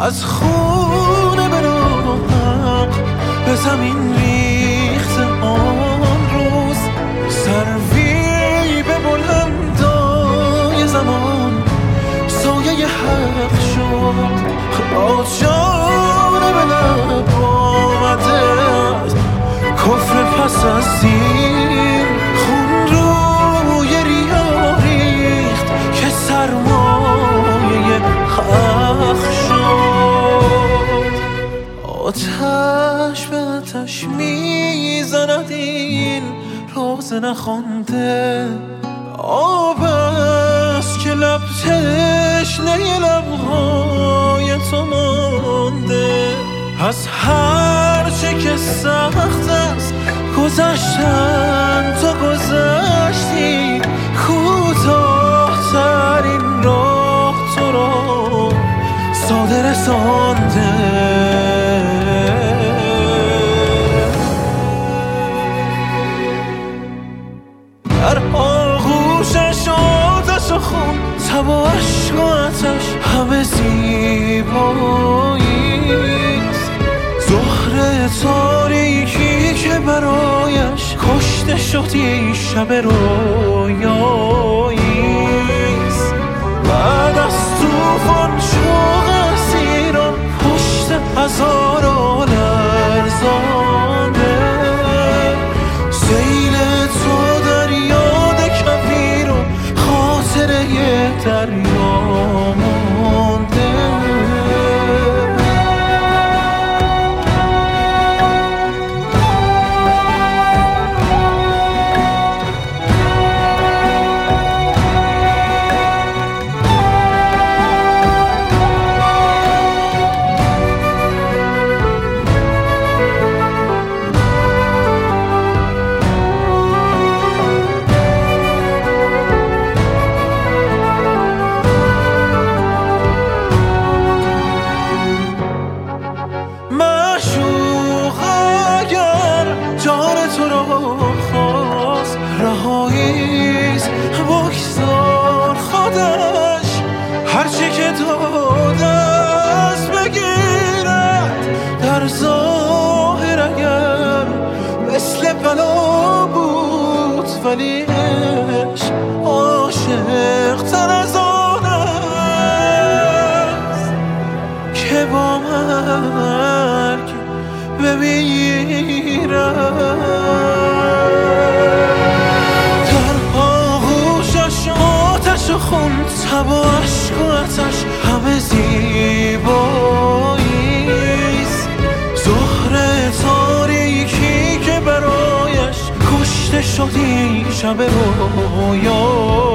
از خونه به ناحق به زمین ریخته آن روز، سروی به بلندای زمان سایه حق شد. آجانه به لب آمده از کفر پس از دین، خون روی ریا ریخت که سرمایه حق شد. آتش به آتش میزند این روز نخوانده، آب است که لب تشنه لبهای تو مانده. از هر چه که سخت است گذشتن تو گذشتی، کوتاه‌ترین راه تو را ساده رسانده. در آغوشش آتش و خون، تب و عشق و آتش همه زیباییست. زهره تاریکی که برایش کشته شدی شب رویاییست. بعد از طوفان شوق اسیران پشت هزار لرزانده، سیل تو در یاد کویر و خاطره دریا مانده. رهاییست بگذار خودش هرچی که داده است بگیرد. در ظاهر اگر مثل بلا بود، ولی عشق عاشق تر از آن است که با مرگ بمیرد. خون، تب و عشق و آتش همه زیباییست. زهره تاریکی که برایش کشته شدی شب رویا